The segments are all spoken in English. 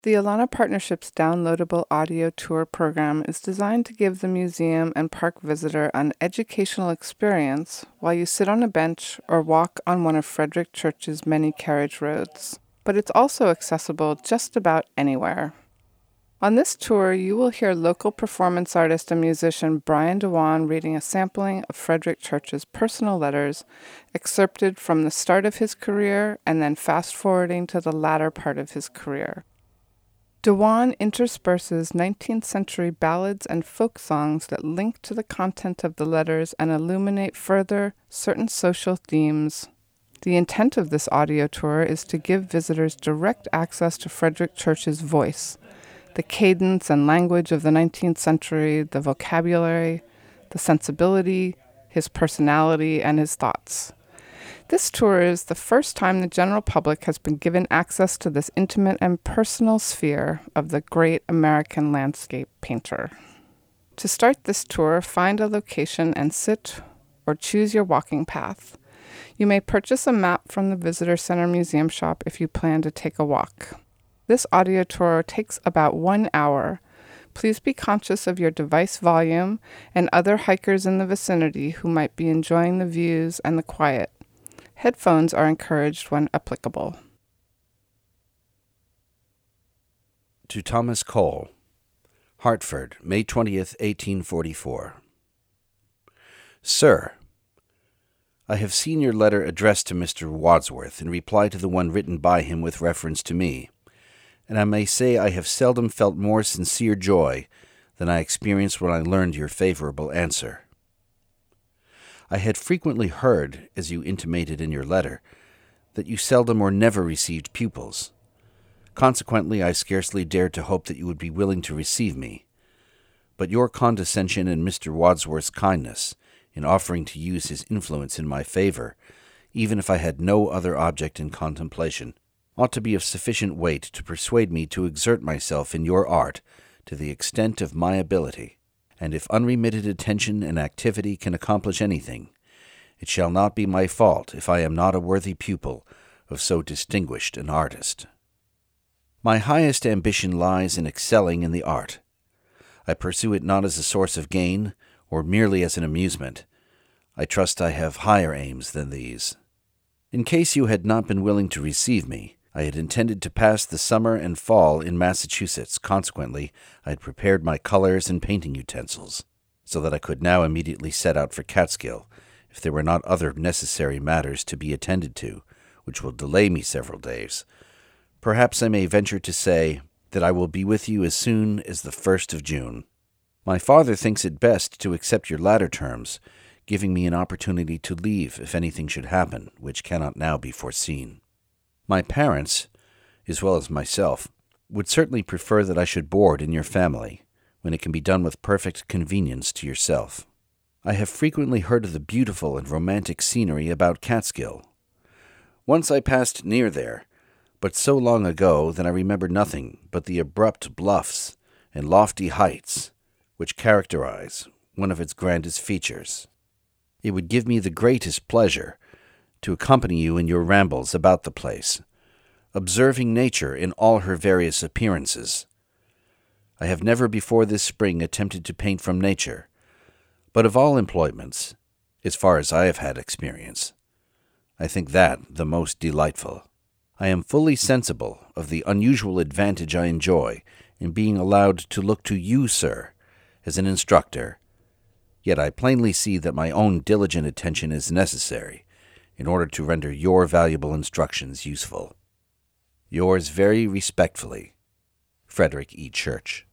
The Alana Partnership's downloadable audio tour program is designed to give the museum and park visitor an educational experience while you sit on a bench or walk on one of Frederick Church's many carriage roads. But it's also accessible just about anywhere. On this tour, you will hear local performance artist and musician Brian Dewan reading a sampling of Frederick Church's personal letters, excerpted from the start of his career and then fast-forwarding to the latter part of his career. Dewan intersperses 19th century ballads and folk songs that link to the content of the letters and illuminate further certain social themes. The intent of this audio tour is to give visitors direct access to Frederick Church's voice, the cadence and language of the 19th century, the vocabulary, the sensibility, his personality, and his thoughts. This tour is the first time the general public has been given access to this intimate and personal sphere of the great American landscape painter. To start this tour, find a location and sit or choose your walking path. You may purchase a map from the Visitor Center Museum shop if you plan to take a walk. This audio tour takes about 1 hour. Please be conscious of your device volume and other hikers in the vicinity who might be enjoying the views and the quiet. Headphones are encouraged when applicable. To Thomas Cole, Hartford, May 20th, 1844. Sir, I have seen your letter addressed to Mr. Wadsworth in reply to the one written by him with reference to me, and I may say I have seldom felt more sincere joy than I experienced when I learned your favorable answer. I had frequently heard, as you intimated in your letter, that you seldom or never received pupils. Consequently, I scarcely dared to hope that you would be willing to receive me. But your condescension and Mr. Wadsworth's kindness in offering to use his influence in my favor, even if I had no other object in contemplation, ought to be of sufficient weight to persuade me to exert myself in your art to the extent of my ability. And if unremitted attention and activity can accomplish anything, it shall not be my fault if I am not a worthy pupil of so distinguished an artist. My highest ambition lies in excelling in the art. I pursue it not as a source of gain, or merely as an amusement. I trust I have higher aims than these. In case you had not been willing to receive me, I had intended to pass the summer and fall in Massachusetts. Consequently, I had prepared my colors and painting utensils, so that I could now immediately set out for Catskill, if there were not other necessary matters to be attended to, which will delay me several days. Perhaps I may venture to say that I will be with you as soon as the 1st of June. My father thinks it best to accept your latter terms, giving me an opportunity to leave if anything should happen, which cannot now be foreseen. My parents, as well as myself, would certainly prefer that I should board in your family, when it can be done with perfect convenience to yourself. I have frequently heard of the beautiful and romantic scenery about Catskill. Once I passed near there, but so long ago that I remember nothing but the abrupt bluffs and lofty heights which characterize one of its grandest features. It would give me the greatest pleasure to accompany you in your rambles about the place, observing nature in all her various appearances. I have never before this spring attempted to paint from nature, but of all employments, as far as I have had experience, I think that the most delightful. I am fully sensible of the unusual advantage I enjoy in being allowed to look to you, sir, as an instructor, yet I plainly see that my own diligent attention is necessary in order to render your valuable instructions useful. Yours very respectfully, Frederick E. Church.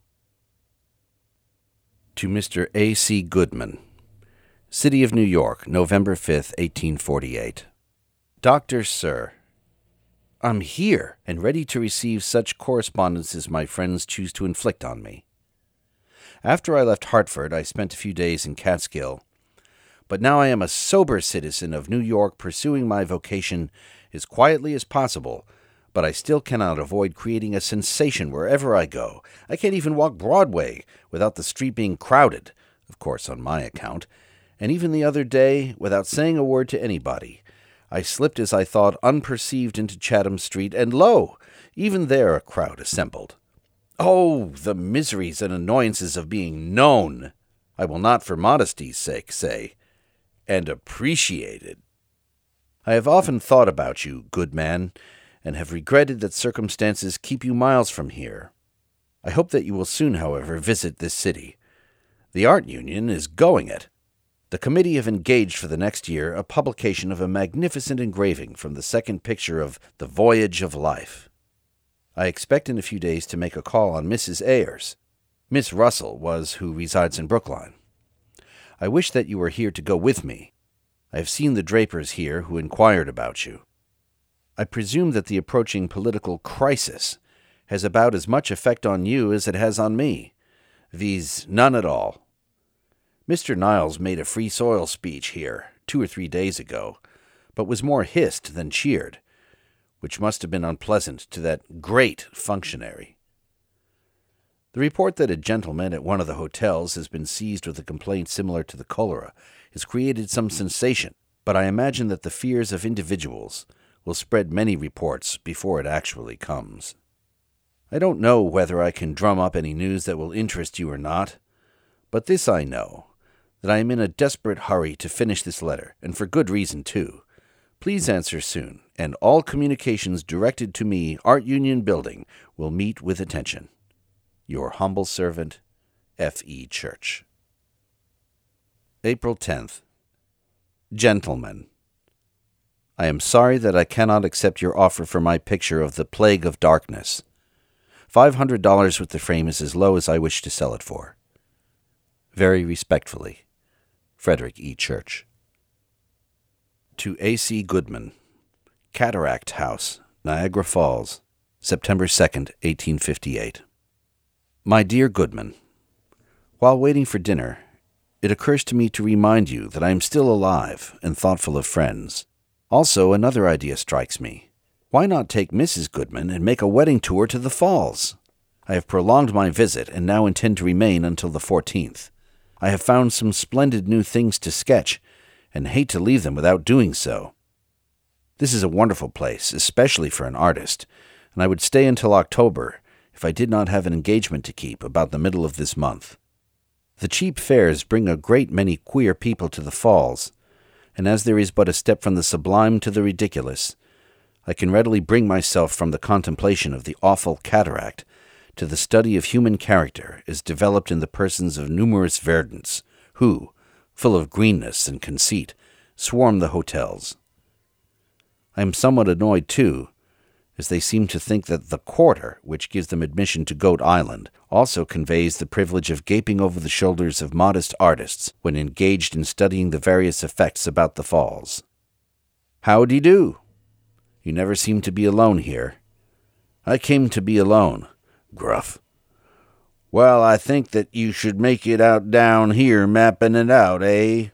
To Mr. A. C. Goodman, City of New York, November 5th, 1848. Doctor, Sir, I'm here and ready to receive such correspondence as my friends choose to inflict on me. After I left Hartford, I spent a few days in Catskill, but now I am a sober citizen of New York pursuing my vocation as quietly as possible, but I still cannot avoid creating a sensation wherever I go. I can't even walk Broadway without the street being crowded, of course on my account, and even the other day, without saying a word to anybody, I slipped as I thought unperceived into Chatham Street, and lo! Even there a crowd assembled. Oh, the miseries and annoyances of being known! I will not for modesty's sake say, and appreciated. I have often thought about you, good man, and have regretted that circumstances keep you miles from here. I hope that you will soon, however, visit this city. The Art Union is going it. The committee have engaged for the next year a publication of a magnificent engraving from the second picture of The Voyage of Life. I expect in a few days to make a call on Mrs. Ayers. Miss Russell was who resides in Brookline. I wish that you were here to go with me. I have seen the Drapers here who inquired about you. I presume that the approaching political crisis has about as much effect on you as it has on me, viz. None at all. Mr. Niles made a Free Soil speech here 2 or 3 days ago, but was more hissed than cheered, which must have been unpleasant to that great functionary. The report that a gentleman at one of the hotels has been seized with a complaint similar to the cholera has created some sensation, but I imagine that the fears of individuals will spread many reports before it actually comes. I don't know whether I can drum up any news that will interest you or not, but this I know, that I am in a desperate hurry to finish this letter, and for good reason, too. Please answer soon, and all communications directed to me, Art Union Building, will meet with attention. Your humble servant, F.E. Church. April 10th. Gentlemen, I am sorry that I cannot accept your offer for my picture of the Plague of Darkness. $500 with the frame is as low as I wish to sell it for. Very respectfully, Frederick E. Church. To A.C. Goodman, Cataract House, Niagara Falls, September 2nd, 1858. My dear Goodman, while waiting for dinner, it occurs to me to remind you that I am still alive and thoughtful of friends. Also, another idea strikes me. Why not take Mrs. Goodman and make a wedding tour to the Falls? I have prolonged my visit and now intend to remain until the 14th. I have found some splendid new things to sketch, and hate to leave them without doing so. This is a wonderful place, especially for an artist, and I would stay until October if I did not have an engagement to keep about the middle of this month. The cheap fares bring a great many queer people to the Falls, and as there is but a step from the sublime to the ridiculous, I can readily bring myself from the contemplation of the awful cataract to the study of human character as developed in the persons of numerous verdants, who, full of greenness and conceit, swarm the hotels. I am somewhat annoyed, too, as they seem to think that the quarter, which gives them admission to Goat Island, also conveys the privilege of gaping over the shoulders of modest artists when engaged in studying the various effects about the Falls. Howdy-do! You never seem to be alone here. I came to be alone. Gruff. Well, I think that you should make it out down here mapping it out, eh?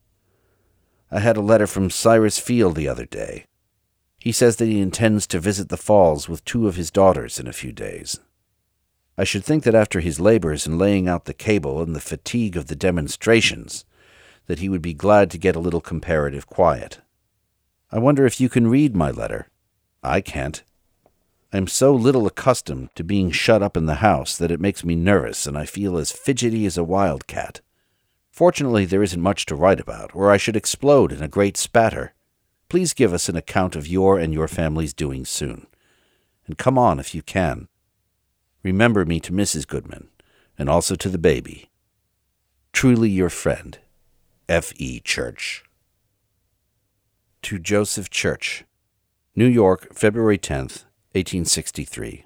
I had a letter from Cyrus Field the other day. He says that he intends to visit the Falls with 2 of his daughters in a few days. I should think that after his labors in laying out the cable and the fatigue of the demonstrations, that he would be glad to get a little comparative quiet. I wonder if you can read my letter. I can't. I am so little accustomed to being shut up in the house that it makes me nervous and I feel as fidgety as a wildcat. Fortunately, there isn't much to write about, or I should explode in a great spatter. Please give us an account of your and your family's doings soon. And come on if you can. Remember me to Mrs. Goodman, and also to the baby. Truly your friend, F.E. Church. To Joseph Church, New York, February 10th, 1863.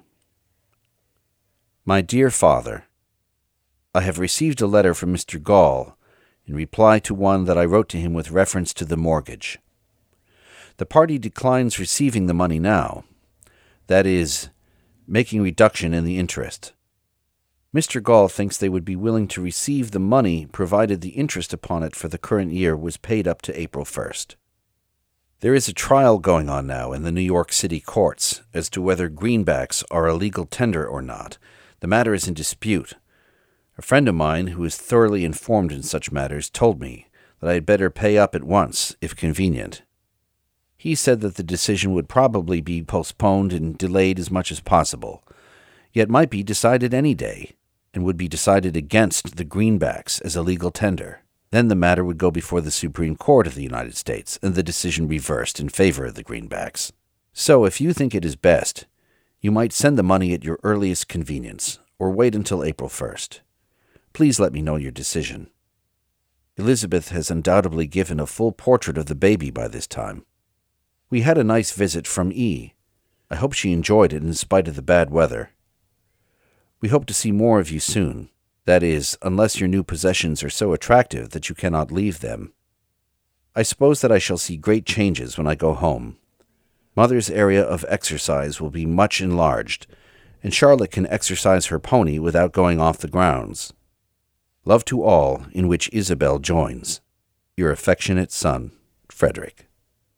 My dear Father, I have received a letter from Mr. Gall in reply to one that I wrote to him with reference to the mortgage. The party declines receiving the money now, that is, making reduction in the interest. Mr. Gall thinks they would be willing to receive the money provided the interest upon it for the current year was paid up to April 1st. There is a trial going on now in the New York City courts as to whether greenbacks are a legal tender or not. The matter is in dispute. A friend of mine who is thoroughly informed in such matters told me that I had better pay up at once, if convenient. He said that the decision would probably be postponed and delayed as much as possible, yet might be decided any day, and would be decided against the greenbacks as a legal tender. Then the matter would go before the Supreme Court of the United States, and the decision reversed in favor of the greenbacks. So if you think it is best, you might send the money at your earliest convenience, or wait until April 1st. Please let me know your decision. Elizabeth has undoubtedly given a full portrait of the baby by this time. We had a nice visit from E. I hope she enjoyed it in spite of the bad weather. We hope to see more of you soon. That is, unless your new possessions are so attractive that you cannot leave them. I suppose that I shall see great changes when I go home. Mother's area of exercise will be much enlarged, and Charlotte can exercise her pony without going off the grounds. Love to all, in which Isabel joins. Your affectionate son, Frederick.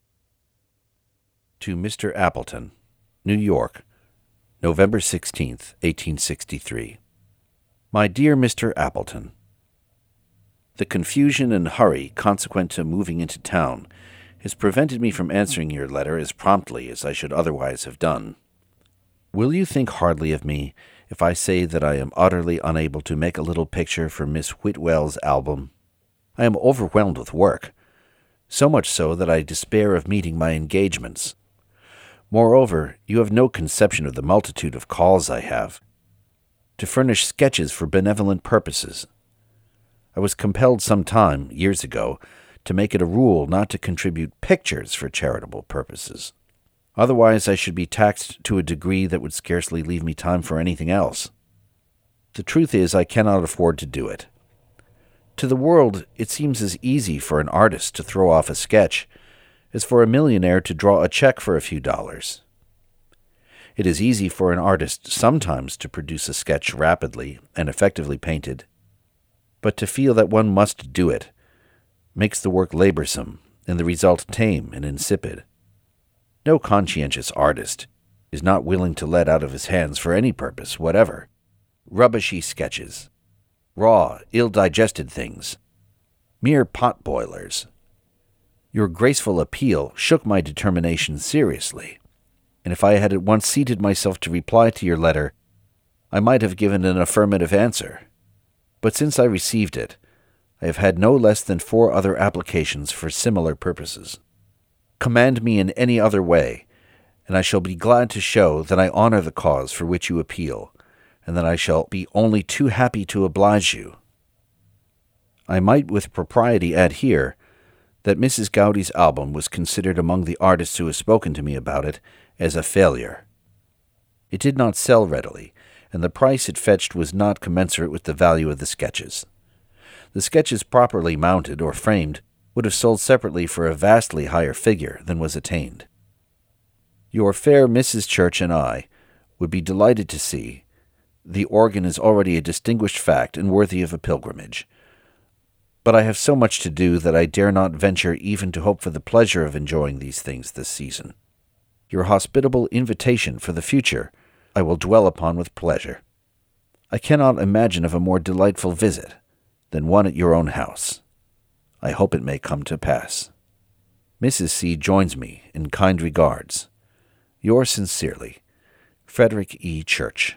To Mr. Appleton, New York, November 16th, 1863. My dear Mr. Appleton, the confusion and hurry consequent to moving into town has prevented me from answering your letter as promptly as I should otherwise have done. Will you think hardly of me if I say that I am utterly unable to make a little picture for Miss Whitwell's album? I am overwhelmed with work, so much so that I despair of meeting my engagements. Moreover, you have no conception of the multitude of calls I have to furnish sketches for benevolent purposes. I was compelled some time, years ago, to make it a rule not to contribute pictures for charitable purposes. Otherwise I should be taxed to a degree that would scarcely leave me time for anything else. The truth is, I cannot afford to do it. To the world, it seems as easy for an artist to throw off a sketch as for a millionaire to draw a check for a few dollars. It is easy for an artist sometimes to produce a sketch rapidly and effectively painted, but to feel that one must do it makes the work laborsome and the result tame and insipid. No conscientious artist is not willing to let out of his hands for any purpose whatever rubbishy sketches, raw, ill-digested things, mere pot-boilers. Your graceful appeal shook my determination seriously, and if I had at once seated myself to reply to your letter, I might have given an affirmative answer. But since I received it, I have had no less than 4 other applications for similar purposes. Command me in any other way, and I shall be glad to show that I honor the cause for which you appeal, and that I shall be only too happy to oblige you. I might with propriety add here that Mrs. Gowdy's album was considered among the artists who have spoken to me about it as a failure. It did not sell readily, and the price it fetched was not commensurate with the value of the sketches. The sketches properly mounted or framed would have sold separately for a vastly higher figure than was attained. Your fair Mrs. Church and I would be delighted to see. The organ is already a distinguished fact and worthy of a pilgrimage. But I have so much to do that I dare not venture even to hope for the pleasure of enjoying these things this season. Your hospitable invitation for the future I will dwell upon with pleasure. I cannot imagine of a more delightful visit than one at your own house. I hope it may come to pass. Mrs. C. joins me in kind regards. Yours sincerely, Frederick E. Church.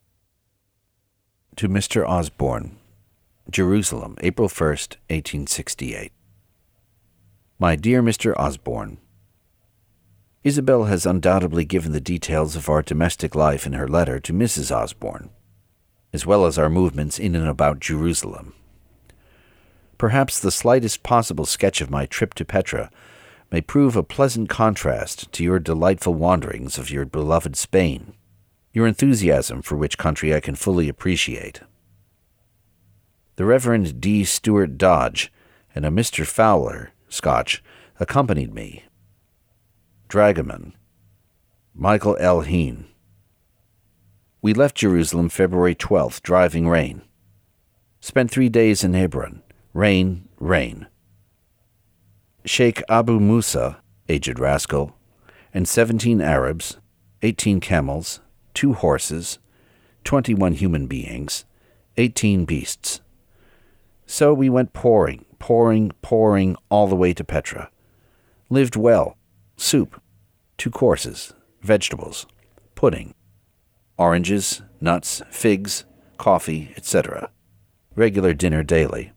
To Mr. Osborne, Jerusalem, April 1st, 1868. My dear Mr. Osborne, Isabel has undoubtedly given the details of our domestic life in her letter to Mrs. Osborne, as well as our movements in and about Jerusalem. Perhaps the slightest possible sketch of my trip to Petra may prove a pleasant contrast to your delightful wanderings of your beloved Spain, your enthusiasm for which country I can fully appreciate. The Reverend D. Stuart Dodge and a Mr. Fowler, Scotch, accompanied me. Dragoman, Michael L. Heen. We left Jerusalem February 12th, driving rain. Spent 3 days in Hebron. Rain, rain. Sheikh Abu Musa, aged rascal, and 17 Arabs, 18 camels, 2 horses, 21 human beings, 18 beasts. So we went pouring all the way to Petra. Lived well, soup, 2 courses, vegetables, pudding, oranges, nuts, figs, coffee, etc. Regular dinner daily.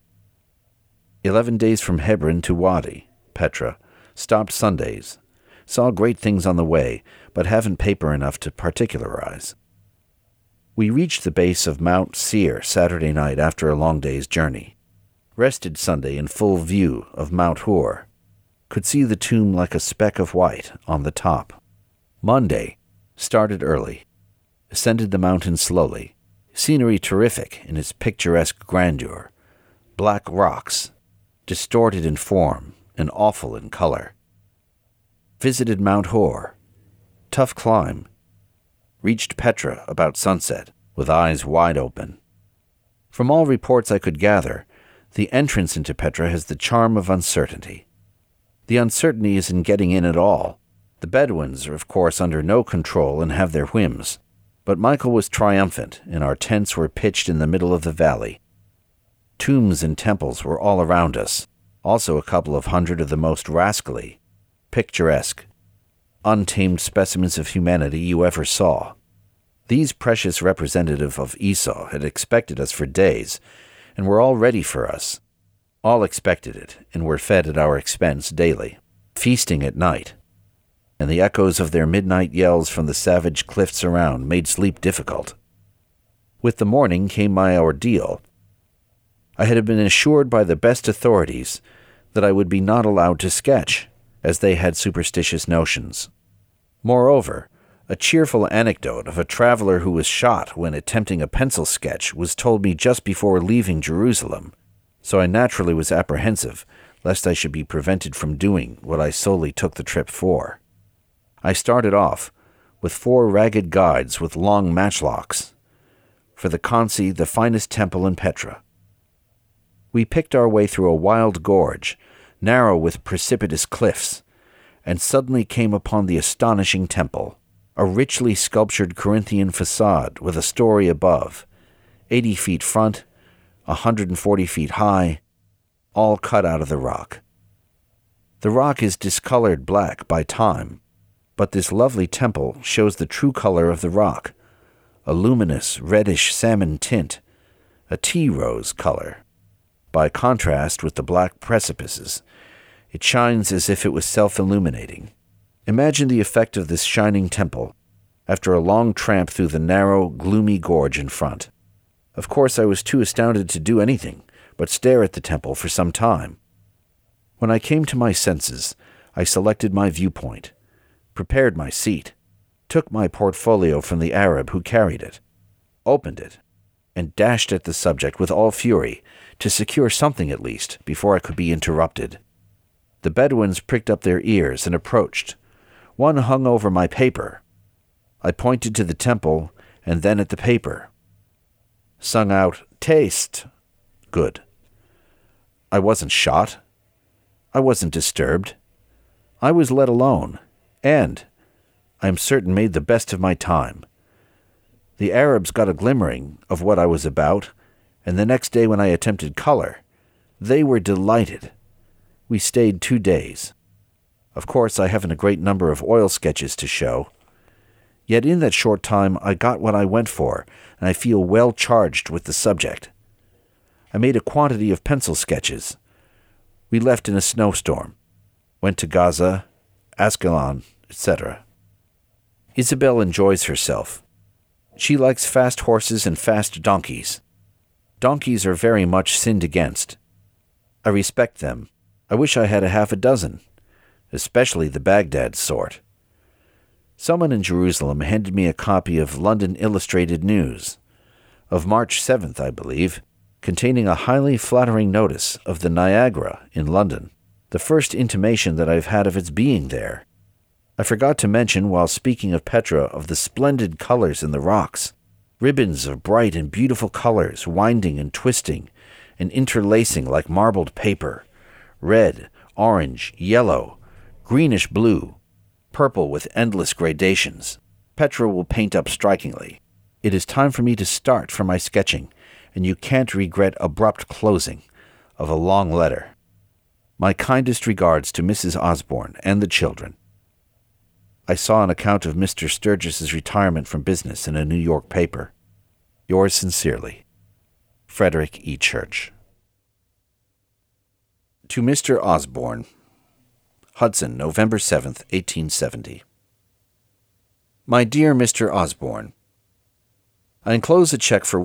11 days from Hebron to Wadi, Petra. Stopped Sundays. Saw great things on the way, but haven't paper enough to particularize. We reached the base of Mount Seir Saturday night after a long day's journey. Rested Sunday in full view of Mount Hor. Could see the tomb like a speck of white on the top. Monday, started early. Ascended the mountain slowly. Scenery terrific in its picturesque grandeur. Black rocks, distorted in form and awful in color. Visited Mount Hor. Tough climb. Reached Petra about sunset, with eyes wide open. From all reports I could gather, the entrance into Petra has the charm of uncertainty. The uncertainty is in getting in at all. The Bedouins are, of course, under no control and have their whims. But Michael was triumphant, and our tents were pitched in the middle of the valley. Tombs and temples were all around us, also a couple of hundred of the most rascally, picturesque, untamed specimens of humanity you ever saw. These precious representative of Esau had expected us for days, and were all ready for us. All expected it, and were fed at our expense daily, feasting at night. And the echoes of their midnight yells from the savage cliffs around made sleep difficult. With the morning came my ordeal. I had been assured by the best authorities that I would be not allowed to sketch, as they had superstitious notions. Moreover, a cheerful anecdote of a traveler who was shot when attempting a pencil sketch was told me just before leaving Jerusalem, so I naturally was apprehensive lest I should be prevented from doing what I solely took the trip for. I started off with 4 ragged guides with long matchlocks for the Kansi, the finest temple in Petra. We picked our way through a wild gorge, narrow with precipitous cliffs, and suddenly came upon the astonishing temple, a richly sculptured Corinthian facade with a story above, 80 feet front, 140 feet high, all cut out of the rock. The rock is discolored black by time, but this lovely temple shows the true color of the rock, a luminous reddish salmon tint, a tea rose color. By contrast with the black precipices, it shines as if it was self-illuminating. Imagine the effect of this shining temple after a long tramp through the narrow, gloomy gorge in front. Of course, I was too astounded to do anything but stare at the temple for some time. When I came to my senses, I selected my viewpoint, prepared my seat, took my portfolio from the Arab who carried it, opened it, and dashed at the subject with all fury to secure something at least before I could be interrupted. The Bedouins pricked up their ears and approached. One hung over my paper. I pointed to the temple and then at the paper. Sung out, "Taste." Good. I wasn't shot. I wasn't disturbed. I was let alone, and, I am certain, made the best of my time. The Arabs got a glimmering of what I was about, and the next day when I attempted color, they were delighted. We stayed 2 days. Of course, I haven't a great number of oil sketches to show. Yet in that short time I got what I went for, and I feel well charged with the subject. I made a quantity of pencil sketches. We left in a snowstorm, went to Gaza, Ascalon, etc. Isabel enjoys herself. She likes fast horses and fast donkeys. Donkeys are very much sinned against. I respect them. I wish I had 6, especially the Baghdad sort. Someone in Jerusalem handed me a copy of London Illustrated News, of March 7th, I believe, containing a highly flattering notice of the Niagara in London, the first intimation that I've had of its being there. I forgot to mention, while speaking of Petra, of the splendid colors in the rocks, ribbons of bright and beautiful colors winding and twisting and interlacing like marbled paper, red, orange, yellow, greenish-blue, purple with endless gradations. Petra will paint up strikingly. It is time for me to start for my sketching, and you can't regret abrupt closing of a long letter. My kindest regards to Mrs. Osborne and the children. I saw an account of Mr. Sturgis's retirement from business in a New York paper. Yours sincerely, Frederick E. Church. To Mr. Osborne. Hudson, November 7th, 1870. My dear Mr. Osborne, I enclose a check for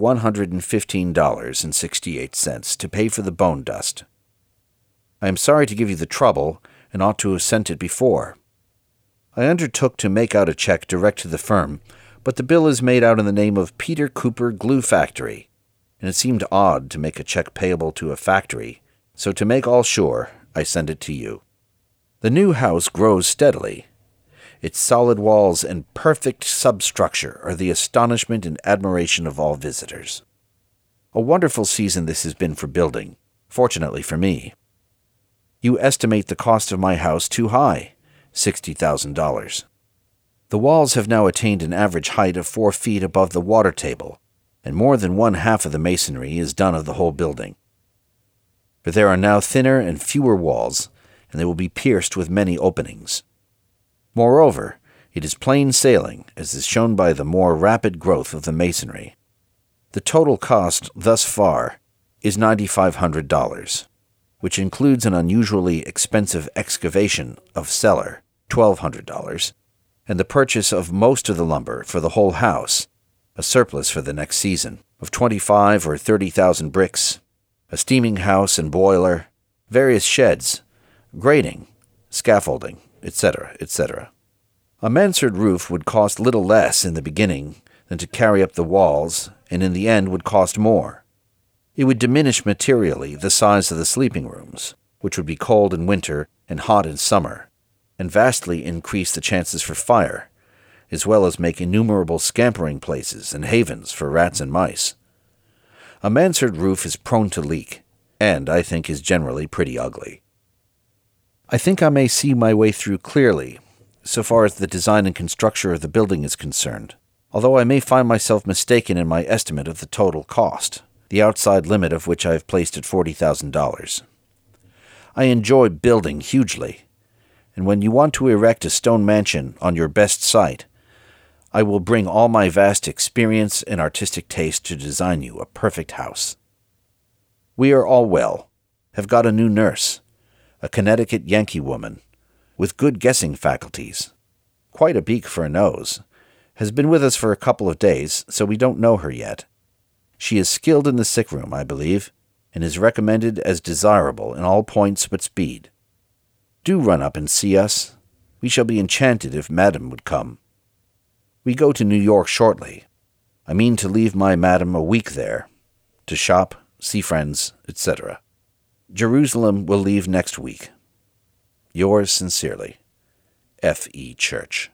$115.68 to pay for the bone dust. I am sorry to give you the trouble, and ought to have sent it before. I undertook to make out a check direct to the firm, but the bill is made out in the name of Peter Cooper Glue Factory, and it seemed odd to make a check payable to a factory, so to make all sure, I send it to you. The new house grows steadily. Its solid walls and perfect substructure are the astonishment and admiration of all visitors. A wonderful season this has been for building, fortunately for me. You estimate the cost of my house too high, $60,000. The walls have now attained an average height of 4 feet above the water table, and more than 1/2 of the masonry is done of the whole building. But there are now thinner and fewer walls, and they will be pierced with many openings. Moreover, it is plain sailing, as is shown by the more rapid growth of the masonry. The total cost thus far is $9,500, which includes an unusually expensive excavation of cellar, $1,200, and the purchase of most of the lumber for the whole house, a surplus for the next season, of 25 or 30,000 bricks, a steaming house and boiler, various sheds, grating, scaffolding, etc., etc. A mansard roof would cost little less in the beginning than to carry up the walls, and in the end would cost more. It would diminish materially the size of the sleeping rooms, which would be cold in winter and hot in summer, and vastly increase the chances for fire, as well as make innumerable scampering places and havens for rats and mice. A mansard roof is prone to leak, and I think is generally pretty ugly. I think I may see my way through clearly, so far as the design and construction of the building is concerned, although I may find myself mistaken in my estimate of the total cost, the outside limit of which I have placed at $40,000. I enjoy building hugely, and when you want to erect a stone mansion on your best site, I will bring all my vast experience and artistic taste to design you a perfect house. We are all well, have got a new nurse, a Connecticut Yankee woman, with good guessing faculties, quite a beak for a nose, has been with us for a couple of days, so we don't know her yet. She is skilled in the sick room, I believe, and is recommended as desirable in all points but speed. Do run up and see us. We shall be enchanted if Madam would come. We go to New York shortly. I mean to leave my madam a week there, to shop, see friends, etc. Jerusalem will leave next week. Yours sincerely, F. E. Church.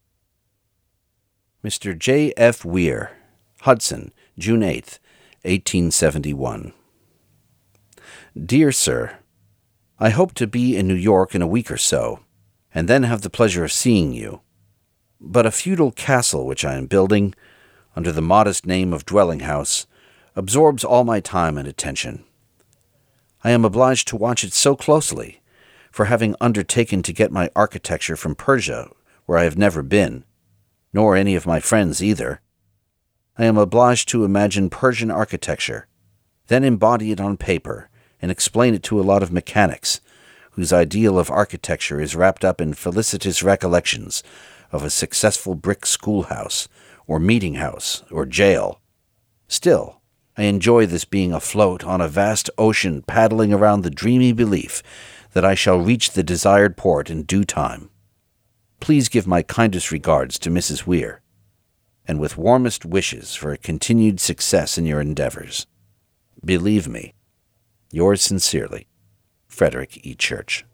Mr. J. F. Weir, Hudson, June 8th, 1871. Dear Sir, I hope to be in New York in a week or so, and then have the pleasure of seeing you. But a feudal castle which I am building, under the modest name of dwelling house, absorbs all my time and attention. I am obliged to watch it so closely, for having undertaken to get my architecture from Persia, where I have never been, nor any of my friends either. I am obliged to imagine Persian architecture, then embody it on paper, and explain it to a lot of mechanics, whose ideal of architecture is wrapped up in felicitous recollections of a successful brick schoolhouse, or meeting house, or jail. Still, I enjoy this being afloat on a vast ocean paddling around the dreamy belief that I shall reach the desired port in due time. Please give my kindest regards to Mrs. Weir, and with warmest wishes for a continued success in your endeavors. Believe me, yours sincerely, Frederick E. Church.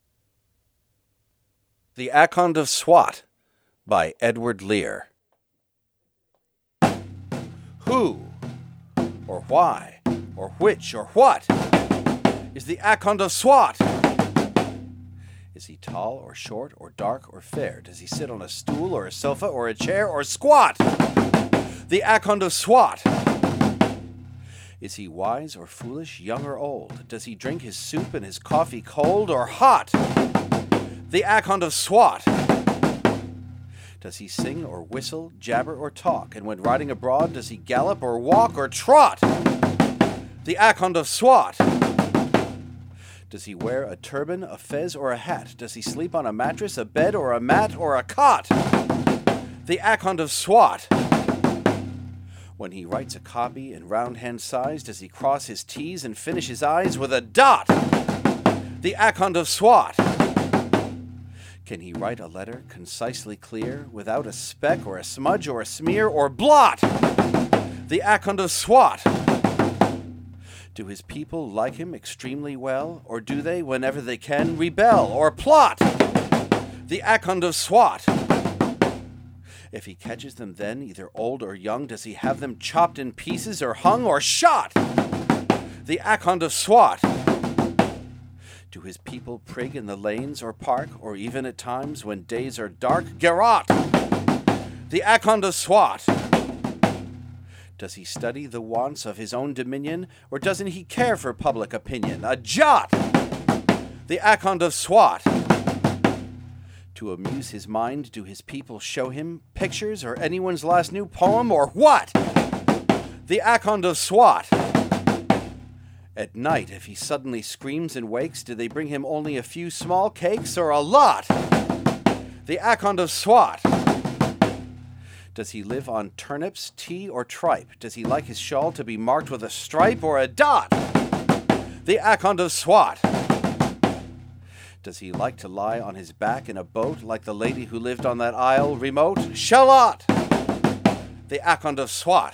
The Akond of Swat by Edward Lear. Who, or why, or which, or what is the Akond of Swat? Is he tall, or short, or dark, or fair? Does he sit on a stool, or a sofa, or a chair, or squat? The Akond of Swat. Is he wise or foolish, young or old? Does he drink his soup and his coffee cold or hot? The Akond of Swat. Does he sing or whistle, jabber or talk? And when riding abroad, does he gallop or walk or trot? The Akond of Swat. Does he wear a turban, a fez, or a hat? Does he sleep on a mattress, a bed, or a mat, or a cot? The Akond of Swat. When he writes a copy in round-hand size, does he cross his T's and finish his I's with a dot? The Akond of Swat. Can he write a letter concisely clear, without a speck or a smudge or a smear or blot? The Akond of Swat. Do his people like him extremely well, or do they, whenever they can, rebel or plot? The Akond of Swat. If he catches them then, either old or young, does he have them chopped in pieces or hung or shot? The Akond of Swat. Do his people prig in the lanes or park, or even at times when days are dark, garrot? The Akond of Swat. Does he study the wants of his own dominion, or doesn't he care for public opinion? A jot! The Akond of Swat. To amuse his mind, do his people show him pictures or anyone's last new poem, or what? The Akond of Swat. At night, if he suddenly screams and wakes, do they bring him only a few small cakes or a lot? The Akond of Swat. Does he live on turnips, tea, or tripe? Does he like his shawl to be marked with a stripe or a dot? The Akond of Swat. Does he like to lie on his back in a boat like the lady who lived on that isle remote? Shallot! The Akond of Swat.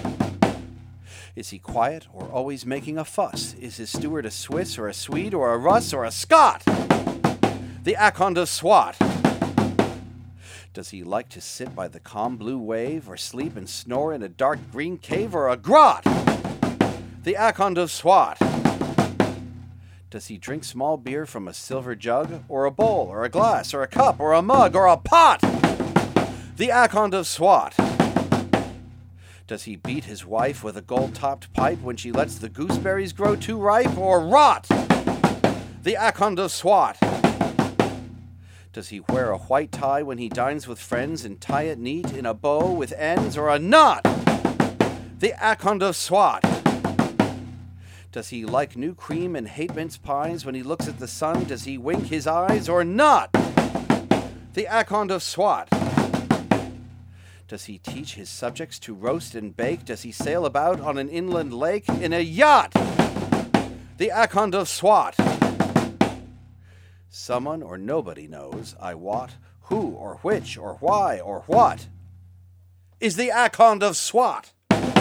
Is he quiet or always making a fuss? Is his steward a Swiss or a Swede or a Russ or a Scot? The Akond of Swat. Does he like to sit by the calm blue wave, or sleep and snore in a dark green cave or a grot? The Akond of Swat. Does he drink small beer from a silver jug, or a bowl, or a glass, or a cup, or a mug, or a pot? The Akond of Swat. Does he beat his wife with a gold-topped pipe when she lets the gooseberries grow too ripe, or rot? The Akond of Swat. Does he wear a white tie when he dines with friends and tie it neat in a bow with ends or a knot? The Akond of Swat. Does he like new cream and hate mince pies when he looks at the sun? Does he wink his eyes or not? The Akond of Swat. Does he teach his subjects to roast and bake? Does he sail about on an inland lake in a yacht? The Akond of Swat. Someone or nobody knows, I wot, who or which or why or what is the Akond of Swat.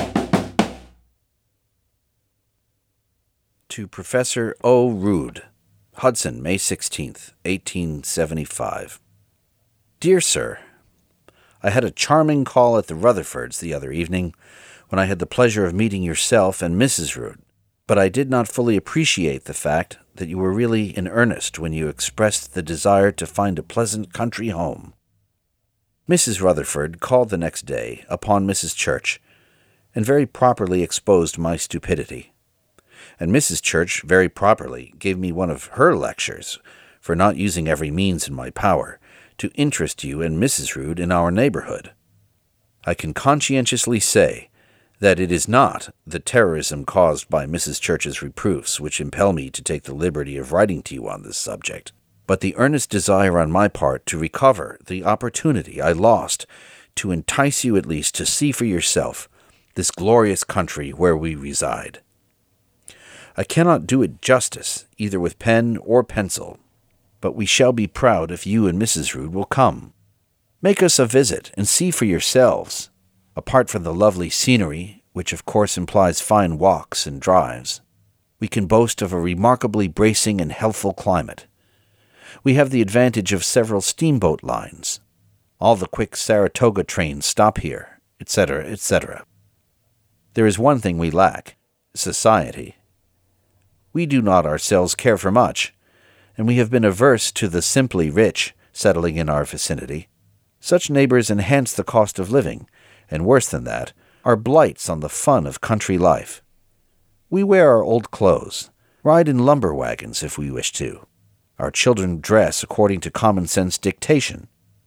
To Professor O. Rood, Hudson, May 16th, 1875. Dear Sir, I had a charming call at the Rutherfords the other evening, when I had the pleasure of meeting yourself and Mrs. Rood, but I did not fully appreciate the fact that you were really in earnest when you expressed the desire to find a pleasant country home. Mrs. Rutherford called the next day upon Mrs. Church, and very properly exposed my stupidity. And Mrs. Church very properly gave me one of her lectures for not using every means in my power to interest you and Mrs. Rood in our neighborhood. I can conscientiously say that it is not the terrorism caused by Mrs. Church's reproofs which impel me to take the liberty of writing to you on this subject, but the earnest desire on my part to recover the opportunity I lost to entice you at least to see for yourself this glorious country where we reside. I cannot do it justice, either with pen or pencil, but we shall be proud if you and Mrs. Rood will come. Make us a visit and see for yourselves. Apart from the lovely scenery, which of course implies fine walks and drives, we can boast of a remarkably bracing and healthful climate. We have the advantage of several steamboat lines. All the quick Saratoga trains stop here, etc., etc. There is one thing we lack: society. We do not ourselves care for much, and we have been averse to the simply rich settling in our vicinity. Such neighbors enhance the cost of living, and worse than that, are blights on the fun of country life. We wear our old clothes, ride in lumber wagons if we wish to. Our children dress according to common sense dictation.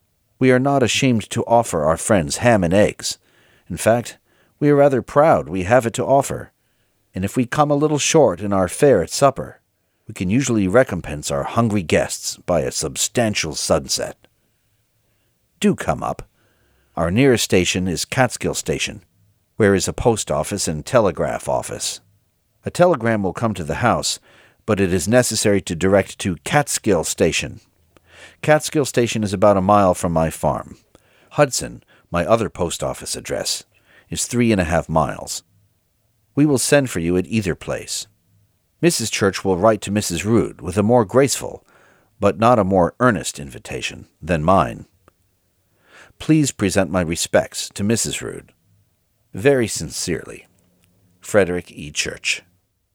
We are not ashamed to offer our friends ham and eggs. In fact, we are rather proud we have it to offer, and if we come a little short in our fare at supper, we can usually recompense our hungry guests by a substantial sunset. Do come up. Our nearest station is Catskill Station, where is a post office and telegraph office. A telegram will come to the house, but it is necessary to direct to Catskill Station. Catskill Station is about a mile from my farm. Hudson, my other post office address, is 3.5 miles. We will send for you at either place. Mrs. Church will write to Mrs. Rood with a more graceful, but not a more earnest invitation than mine. Please present my respects to Mrs. Rood. Very sincerely, Frederick E. Church.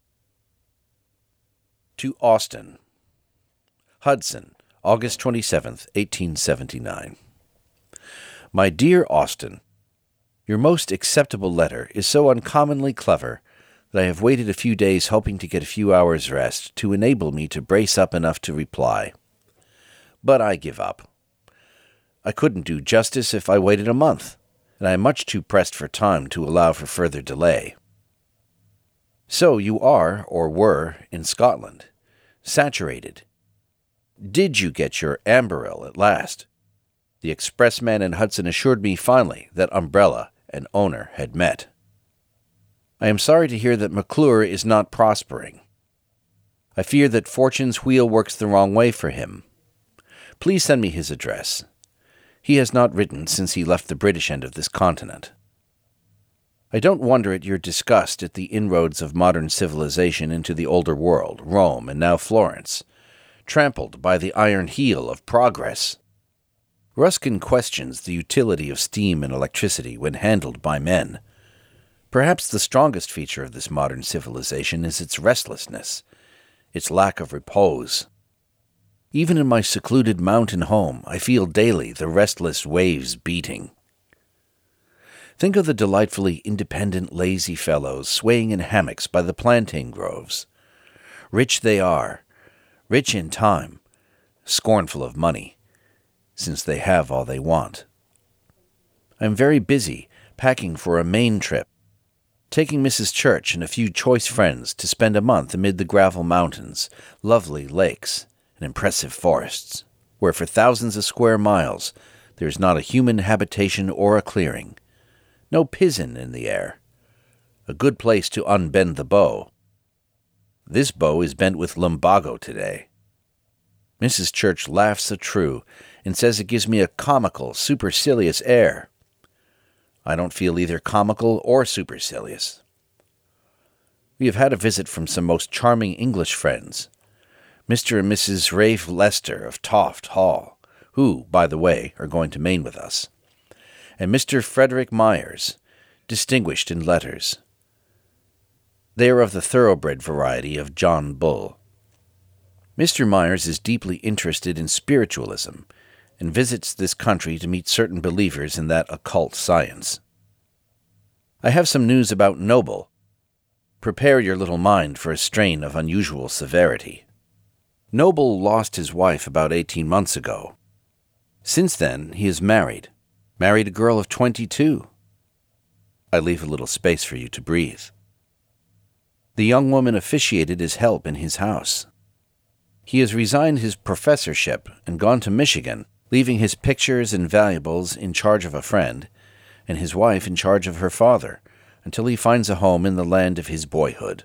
To Austin. Hudson, August 27th, 1879. My dear Austin, your most acceptable letter is so uncommonly clever that I have waited a few days hoping to get a few hours' rest to enable me to brace up enough to reply. But I give up. I couldn't do justice if I waited a month, and I am much too pressed for time to allow for further delay. So you are, or were, in Scotland, saturated. Did you get your Amberil at last? The expressman in Hudson assured me finally that umbrella and owner had met. I am sorry to hear that McClure is not prospering. I fear that fortune's wheel works the wrong way for him. Please send me his address. He has not written since he left the British end of this continent. I don't wonder at your disgust at the inroads of modern civilization into the older world, Rome, and now Florence, trampled by the iron heel of progress. Ruskin questions the utility of steam and electricity when handled by men. Perhaps the strongest feature of this modern civilization is its restlessness, its lack of repose. Even in my secluded mountain home, I feel daily the restless waves beating. Think of the delightfully independent, lazy fellows swaying in hammocks by the plantain groves. Rich they are, rich in time, scornful of money, since they have all they want. I am very busy packing for a Maine trip, taking Mrs. Church and a few choice friends to spend a month amid the gravel mountains, lovely lakes, and impressive forests, where for thousands of square miles there is not a human habitation or a clearing. No pizen in the air. A good place to unbend the bow. This bow is bent with lumbago today. Mrs. Church laughs a true and says it gives me a comical, supercilious air. I don't feel either comical or supercilious. We have had a visit from some most charming English friends, Mr. and Mrs. Rafe Lester of Toft Hall, who, by the way, are going to Maine with us, and Mr. Frederick Myers, distinguished in letters. They are of the thoroughbred variety of John Bull. Mr. Myers is deeply interested in spiritualism and visits this country to meet certain believers in that occult science. I have some news about Noble. Prepare your little mind for a strain of unusual severity. Noble lost his wife about 18 months ago. Since then, he is married a girl of 22. I leave a little space for you to breathe. The young woman officiated as help in his house. He has resigned his professorship and gone to Michigan, leaving his pictures and valuables in charge of a friend, and his wife in charge of her father, until he finds a home in the land of his boyhood.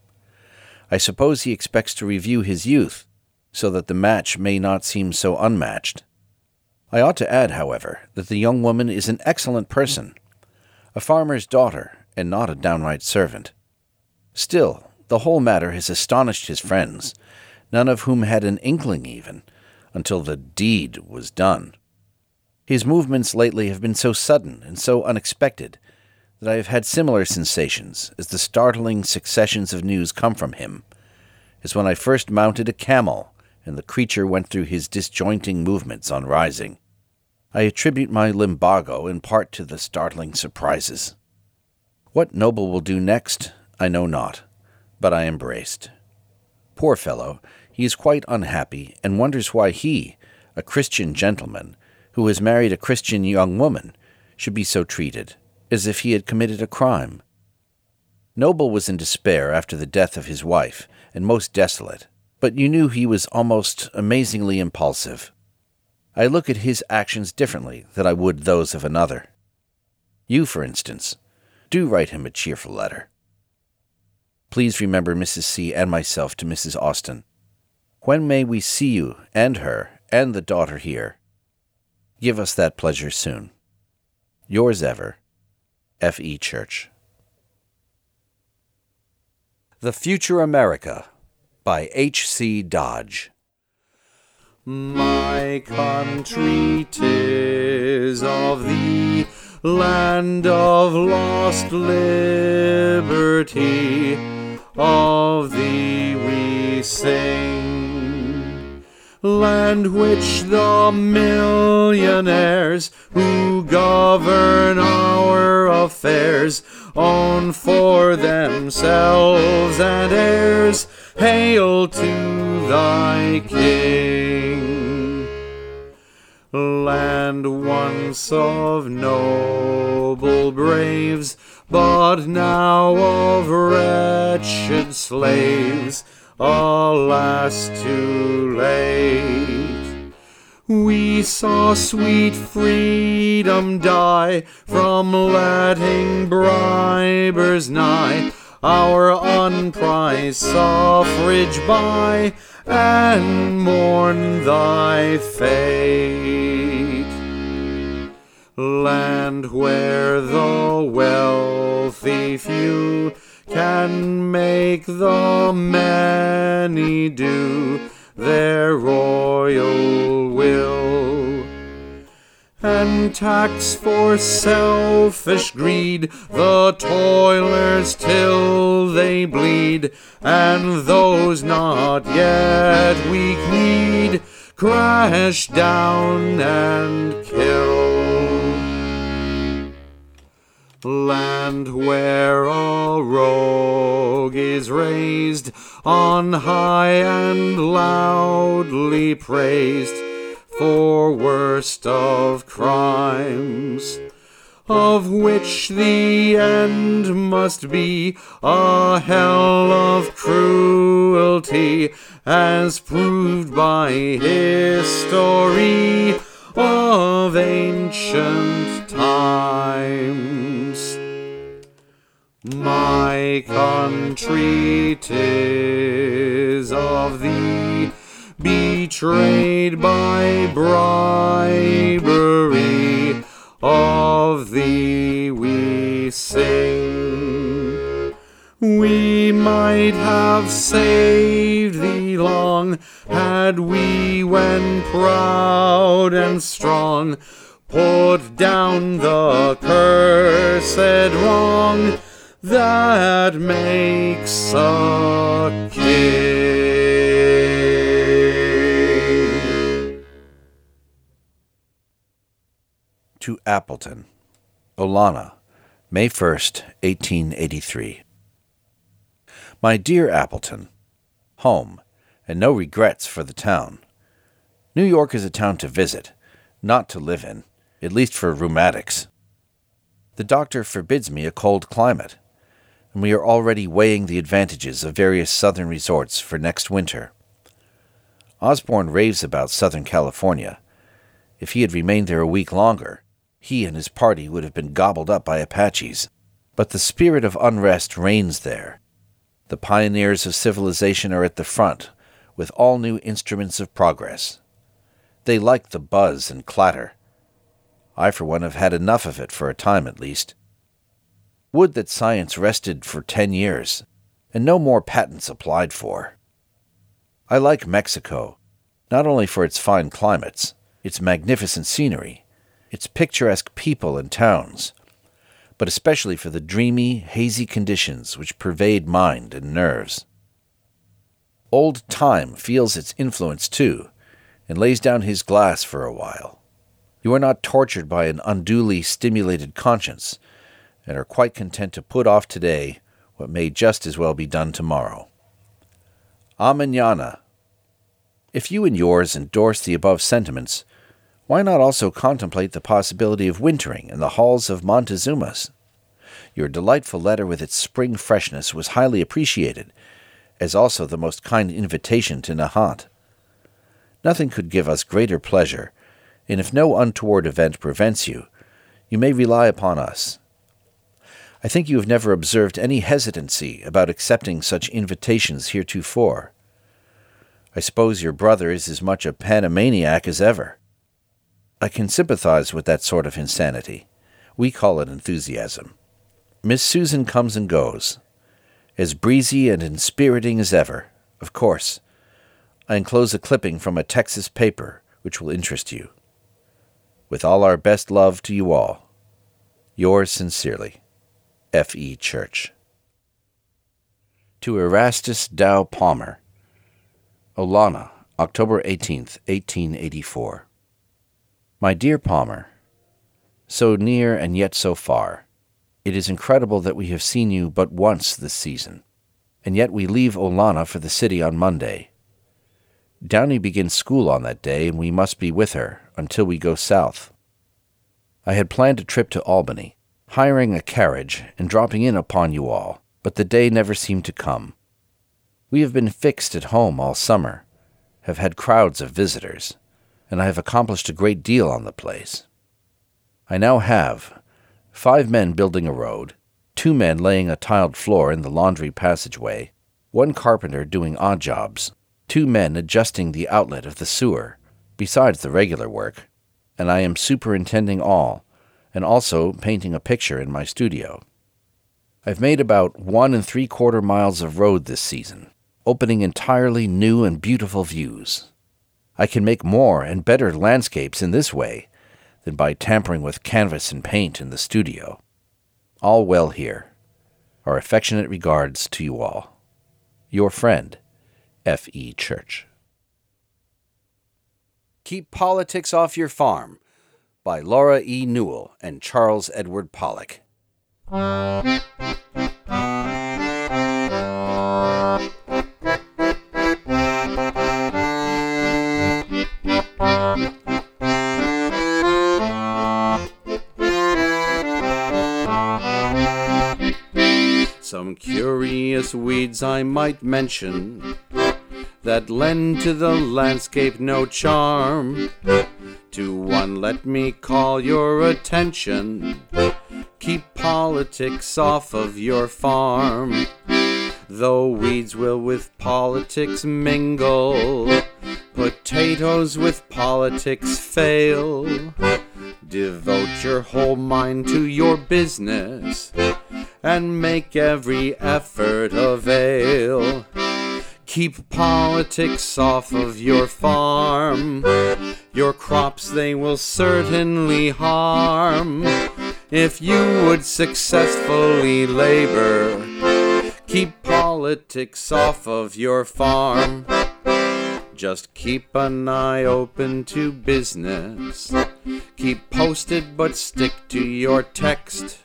I suppose he expects to review his youth, so that the match may not seem so unmatched. I ought to add, however, that the young woman is an excellent person, a farmer's daughter, and not a downright servant. Still, the whole matter has astonished his friends, none of whom had an inkling even, until the deed was done. His movements lately have been so sudden and so unexpected that I have had similar sensations as the startling successions of news come from him, as when I first mounted a camel and the creature went through his disjointing movements on rising. I attribute my lumbago in part to the startling surprises. What Noble will do next, I know not, but I am braced. Poor fellow, he is quite unhappy and wonders why he, a Christian gentleman, who has married a Christian young woman, should be so treated, as if he had committed a crime. Noble was in despair after the death of his wife, and most desolate, but you knew he was almost amazingly impulsive. I look at his actions differently than I would those of another. You, for instance, do write him a cheerful letter. Please remember Mrs. C. and myself to Mrs. Austen. When may we see you and her and the daughter here? Give us that pleasure soon. Yours ever, F. E. Church. The Future America by H. C. Dodge. My country 'tis of thee, land of lost liberty, of thee we sing. Land which the millionaires who govern our affairs own for themselves and heirs. Hail to thy King. Land once of noble braves, but now of wretched slaves, alas, too late. We saw sweet freedom die from letting bribers nigh our unprized suffrage buy, and mourn thy fate. Land where the wealthy few can make the many do their royal will, and tax for selfish greed the toilers till they bleed, and those not yet weak-kneed crash down and kill. Land where a rogue is raised on high and loudly praised for worst of crimes, of which the end must be a hell of cruelty, as proved by history of ancient times. My country 'tis of thee, betrayed by bribery, of thee we sing. We might have saved thee long, had we, when proud and strong, put down the cursed wrong that makes a king. To Appleton, Olana, May 1st, 1883. My dear Appleton, home, and no regrets for the town. New York is a town to visit, not to live in, at least for rheumatics. The doctor forbids me a cold climate, and we are already weighing the advantages of various southern resorts for next winter. Osborne raves about Southern California. If he had remained there a week longer, he and his party would have been gobbled up by Apaches. But the spirit of unrest reigns there. The pioneers of civilization are at the front, with all new instruments of progress. They like the buzz and clatter. I, for one, have had enough of it for a time at least. Would that science rested for 10 years, and no more patents applied for. I like Mexico, not only for its fine climates, its magnificent scenery, its picturesque people and towns, but especially for the dreamy, hazy conditions which pervade mind and nerves. Old Time feels its influence too, and lays down his glass for a while. You are not tortured by an unduly stimulated conscience, and are quite content to put off today what may just as well be done tomorrow. A mañana. If you and yours endorse the above sentiments, Why not also contemplate the possibility of wintering in the halls of Montezuma's? Your delightful letter with its spring freshness was highly appreciated, as also the most kind invitation to Nahant. Nothing could give us greater pleasure, and if no untoward event prevents you, you may rely upon us. I think you have never observed any hesitancy about accepting such invitations heretofore. I suppose your brother is as much a Panamaniac as ever. I can sympathize with that sort of insanity. We call it enthusiasm. Miss Susan comes and goes, as breezy and inspiriting as ever, of course. I enclose a clipping from a Texas paper, which will interest you. With all our best love to you all. Yours sincerely, F.E. Church. To Erastus Dow Palmer. Olana, October 18th, 1884. My dear Palmer, so near and yet so far. It is incredible that we have seen you but once this season, and yet we leave Olana for the city on Monday. Downy begins school on that day, and we must be with her until we go south. I had planned a trip to Albany, hiring a carriage and dropping in upon you all, but the day never seemed to come. We have been fixed at home all summer, have had crowds of visitors, and I have accomplished a great deal on the place. I now have 5 men building a road, 2 men laying a tiled floor in the laundry passageway, 1 carpenter doing odd jobs, 2 men adjusting the outlet of the sewer, besides the regular work, and I am superintending all, and also painting a picture in my studio. I've made about 1 3/4 miles of road this season, opening entirely new and beautiful views. I can make more and better landscapes in this way than by tampering with canvas and paint in the studio. All well here. Our affectionate regards to you all. Your friend, F.E. Church. Keep Politics Off Your Farm by Laura E. Newell and Charles Edward Pollock. Some curious weeds I might mention that lend to the landscape no charm. To one let me call your attention. Keep politics off of your farm. Though weeds will with politics mingle, potatoes with politics fail. Devote your whole mind to your business and make every effort avail. Keep politics off of your farm. Your crops they will certainly harm. If you would successfully labor, keep politics off of your farm. Just keep an eye open to business. Keep posted but stick to your text.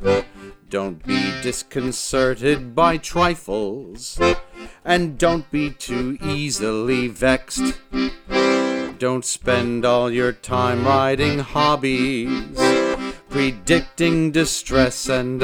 Don't be disconcerted by trifles, and don't be too easily vexed. Don't spend all your time writing hobbies, predicting distress and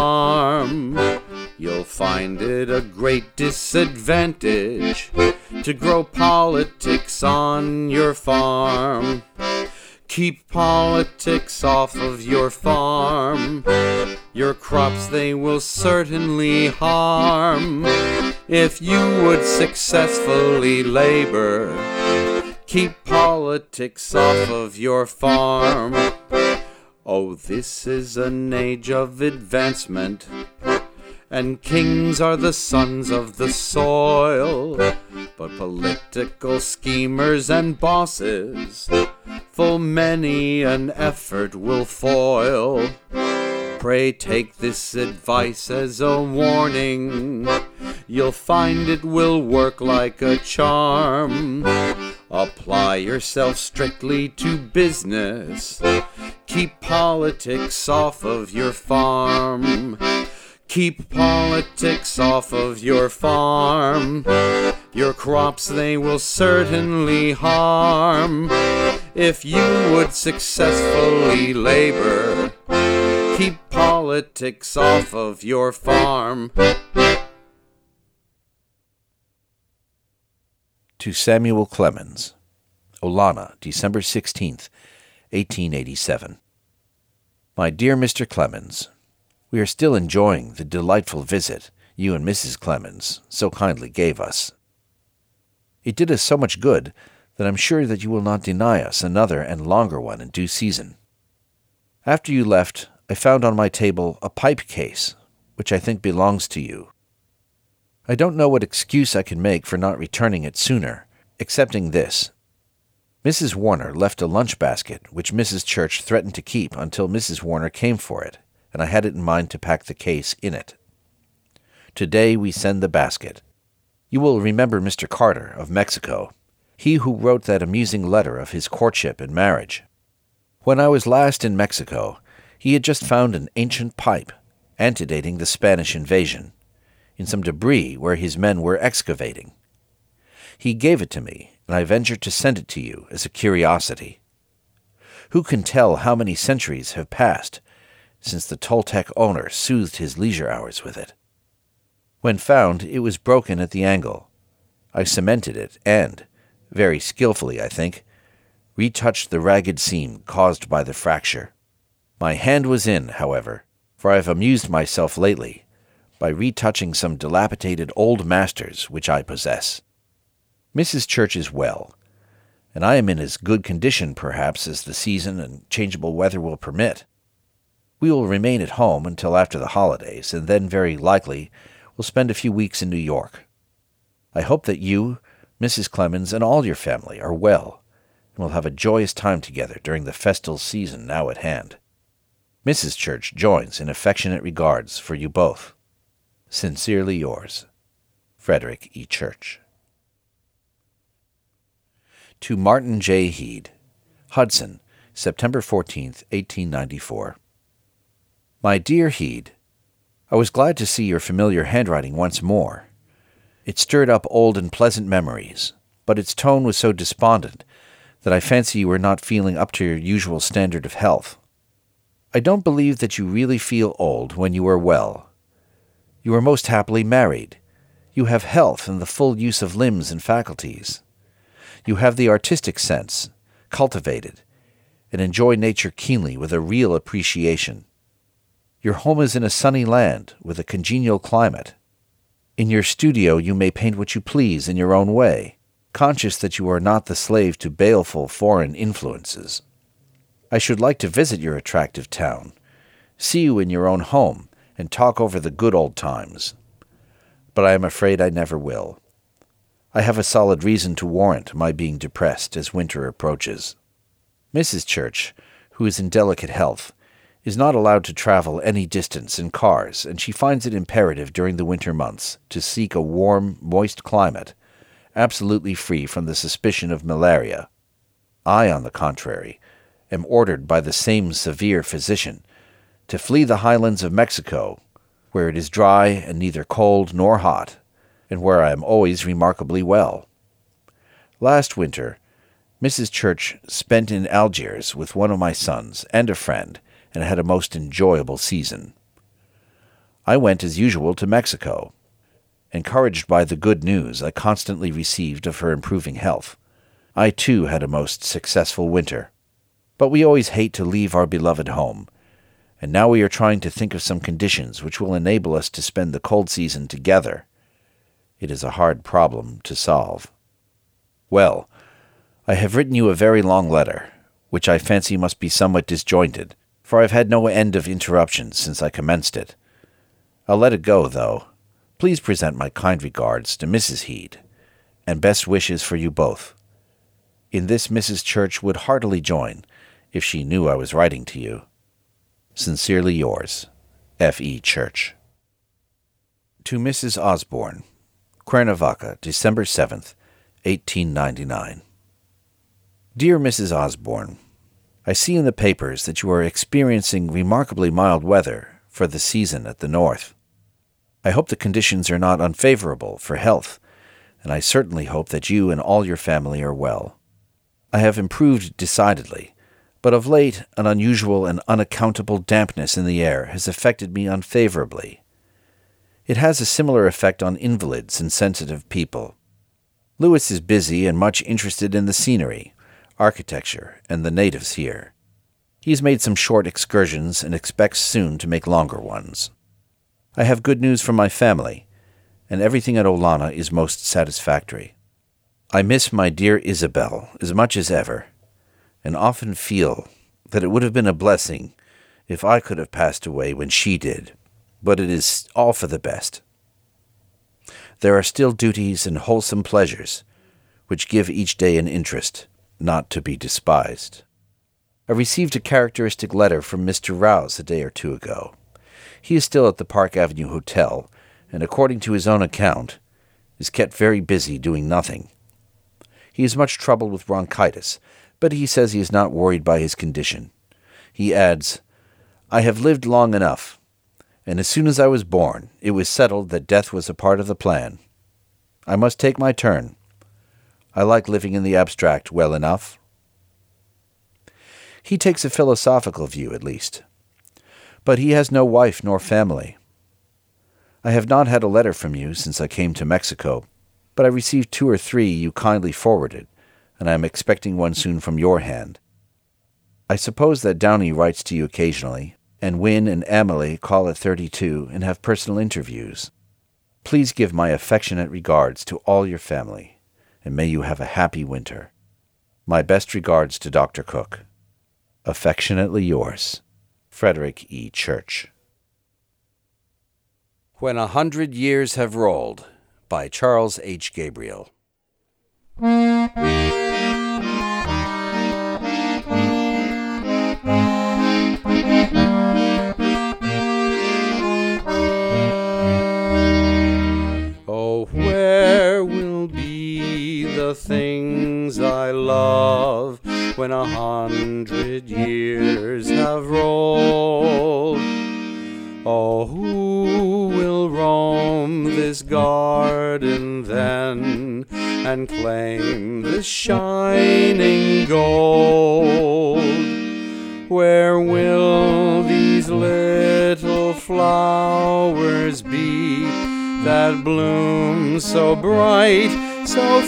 alarm. You'll find it a great disadvantage to grow politics on your farm. Keep politics off of your farm. Your crops they will certainly harm. If you would successfully labor, keep politics off of your farm. Oh, this is an age of advancement, and kings are the sons of the soil. But political schemers and bosses full many an effort will foil. Pray take this advice as a warning. You'll find it will work like a charm. Apply yourself strictly to business. Keep politics off of your farm. Keep politics off of your farm. Your crops they will certainly harm. if you would successfully labor, keep politics off of your farm. To Samuel Clemens. Olana, December 16th, 1887. My dear Mr. Clemens, we are still enjoying the delightful visit you and Mrs. Clemens so kindly gave us. It did us so much good that I'm sure that you will not deny us another and longer one in due season. After you left, I found on my table a pipe case, which I think belongs to you. I don't know what excuse I can make for not returning it sooner, excepting this. Mrs. Warner left a lunch basket which Mrs. Church threatened to keep until Mrs. Warner came for it, and I had it in mind to pack the case in it. Today we send the basket. You will remember Mr. Carter of Mexico, he who wrote that amusing letter of his courtship and marriage. When I was last in Mexico, he had just found an ancient pipe, antedating the Spanish invasion, in some debris where his men were excavating. He gave it to me, and I ventured to send it to you as a curiosity. Who can tell how many centuries have passed since the Toltec owner soothed his leisure hours with it? When found, it was broken at the angle. I cemented it and, very skillfully I think, retouched the ragged seam caused by the fracture. My hand was in, however, for I have amused myself lately by retouching some dilapidated old masters which I possess. Mrs. Church is well, and I am in as good condition, perhaps, as the season and changeable weather will permit. We will remain at home until after the holidays, and then very likely will spend a few weeks in New York. I hope that you, Mrs. Clemens, and all your family are well, and will have a joyous time together during the festal season now at hand. Mrs. Church joins in affectionate regards for you both. Sincerely yours, Frederick E. Church. To Martin J. Heed, Hudson, September 14th, 1894. My dear Heed, I was glad to see your familiar handwriting once more. It stirred up old and pleasant memories, but its tone was so despondent that I fancy you were not feeling up to your usual standard of health. I don't believe that you really feel old when you are well. You are most happily married. You have health and the full use of limbs and faculties. You have the artistic sense, cultivated, and enjoy nature keenly with a real appreciation. Your home is in a sunny land with a congenial climate. In your studio you may paint what you please in your own way, conscious that you are not the slave to baleful foreign influences. I should like to visit your attractive town, see you in your own home, and talk over the good old times. But I am afraid I never will. I have a solid reason to warrant my being depressed as winter approaches. Mrs. Church, who is in delicate health, is not allowed to travel any distance in cars, and she finds it imperative during the winter months to seek a warm, moist climate, absolutely free from the suspicion of malaria. I, on the contrary, am ordered by the same severe physician to flee the highlands of Mexico, where it is dry and neither cold nor hot, and where I am always remarkably well. Last winter, Mrs. Church spent in Algiers with one of my sons and a friend, and had a most enjoyable season. I went as usual to Mexico, encouraged by the good news I constantly received of her improving health. I too had a most successful winter, but we always hate to leave our beloved home, and now we are trying to think of some conditions which will enable us to spend the cold season together. It is a hard problem to solve. Well, I have written you a very long letter, which I fancy must be somewhat disjointed, for I have had no end of interruptions since I commenced it. I'll let it go, though. Please present my kind regards to Mrs. Heed, and best wishes for you both. In this Mrs. Church would heartily join, if she knew I was writing to you. Sincerely yours, F. E. Church. To Mrs. Osborne, Cuernavaca, December 7th, 1899. Dear Mrs. Osborne, I see in the papers that you are experiencing remarkably mild weather for the season at the north. I hope the conditions are not unfavorable for health, and I certainly hope that you and all your family are well. I have improved decidedly, but of late an unusual and unaccountable dampness in the air has affected me unfavorably. It has a similar effect on invalids and sensitive people. Lewis is busy and much interested in the scenery, architecture, and the natives here. He has made some short excursions and expects soon to make longer ones. I have good news from my family, and everything at Olana is most satisfactory. I miss my dear Isabel as much as ever, and often feel that it would have been a blessing if I could have passed away when she did, but it is all for the best. There are still duties and wholesome pleasures, which give each day an interest, not to be despised. I received a characteristic letter from Mr. Rouse a day or two ago. He is still at the Park Avenue Hotel, and according to his own account, is kept very busy doing nothing. He is much troubled with bronchitis, but he says he is not worried by his condition. He adds, "I have lived long enough, and as soon as I was born, it was settled that death was a part of the plan. I must take my turn. I like living in the abstract well enough." He takes a philosophical view, at least. But he has no wife nor family. I have not had a letter from you since I came to Mexico, but I received 2 or 3 you kindly forwarded, and I am expecting one soon from your hand. I suppose that Downey writes to you occasionally, and Wynne and Emily call at 32 and have personal interviews. Please give my affectionate regards to all your family, and may you have a happy winter. My best regards to Dr. Cook. Affectionately yours, Frederick E. Church. When 100 Years Have Rolled, by Charles H. Gabriel. Oh, where will be the things I love when 100 years have rolled? Oh, who will roam this garden then and claim the shining gold? Where will these little flowers be that bloom so bright, so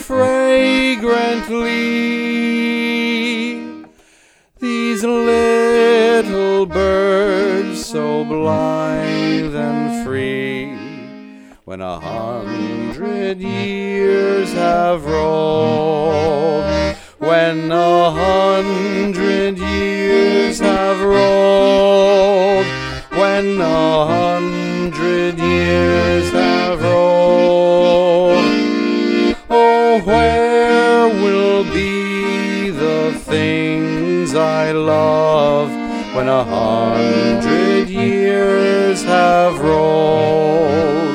fragrantly? These little birds so blithe and free, when 100 years have rolled, when 100 years have rolled, when 100 years have rolled. Oh, where will be the things I love when 100 years have rolled?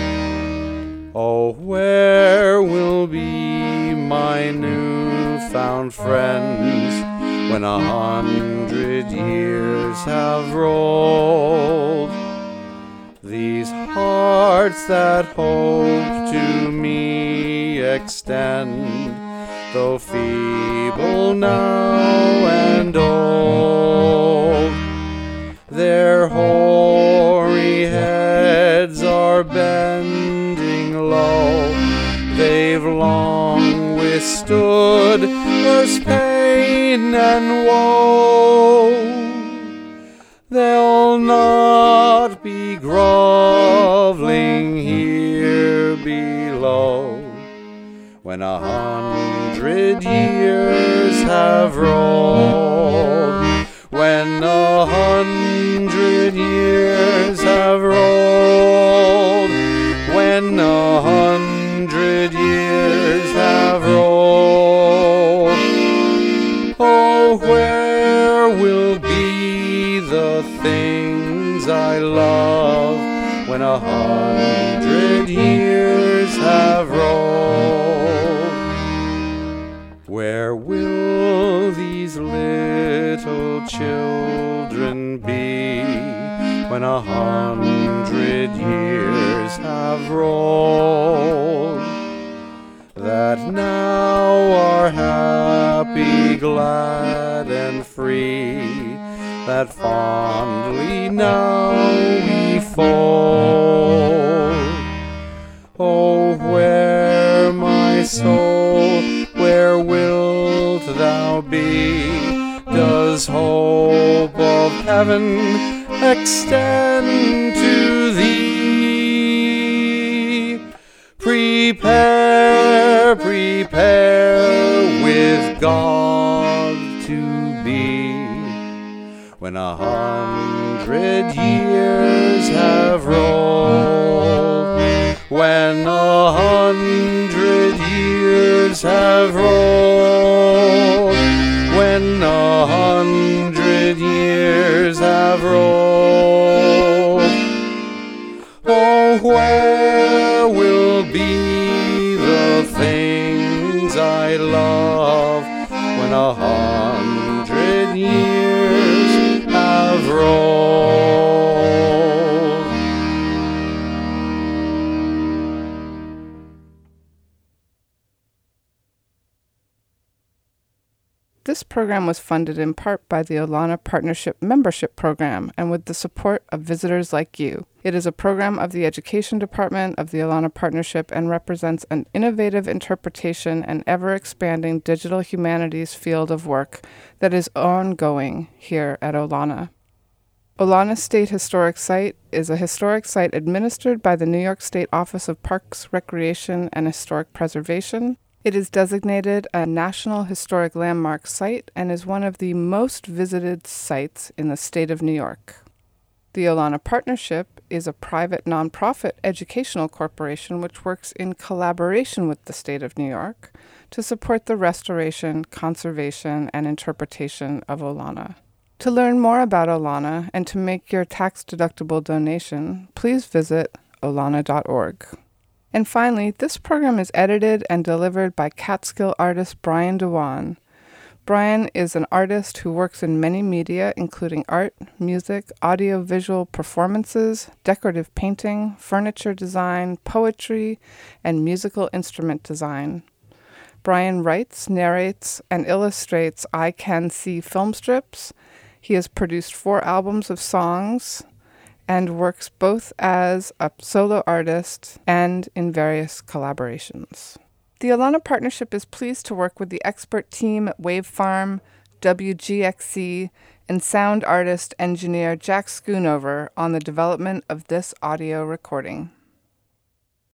Oh, where will be my newfound friends when 100 years have rolled? These hearts that hope to me extend, though feeble now and old, their hoary heads are bending low. They've long withstood earth's pain and woe. They'll not be groveling here below when 100 years have rolled, when 100 years have rolled, when 100 years have rolled. Oh, where will be the things I love when 100 years have rolled? Where will these little children be when 100 years have rolled, that now are happy that fondly now we fold. Oh, where, my soul, where wilt thou be? Does hope of heaven extend to thee? Prepare, prepare with God to be. When 100 years have rolled, when 100 years have rolled, when 100 years have rolled, oh, where will be the things I love when 100 years have rolled? This program was funded in part by the Olana Partnership Membership Program and with the support of visitors like you. It is a program of the Education Department of the Olana Partnership and represents an innovative interpretation and ever-expanding digital humanities field of work that is ongoing here at Olana. Olana State Historic Site is a historic site administered by the New York State Office of Parks, Recreation, and Historic Preservation. It is designated a National Historic Landmark Site and is one of the most visited sites in the state of New York. The Olana Partnership is a private nonprofit educational corporation which works in collaboration with the state of New York to support the restoration, conservation, and interpretation of Olana. To learn more about Olana and to make your tax-deductible donation, please visit olana.org. And finally, this program is edited and delivered by Catskill artist Brian Dewan. Brian is an artist who works in many media, including art, music, audio-visual performances, decorative painting, furniture design, poetry, and musical instrument design. Brian writes, narrates, and illustrates I Can See film strips. He has produced 4 albums of songs and works both as a solo artist and in various collaborations. The Olana Partnership is pleased to work with the expert team at Wavefarm, WGXC, and sound artist engineer Jack Schoonover on the development of this audio recording.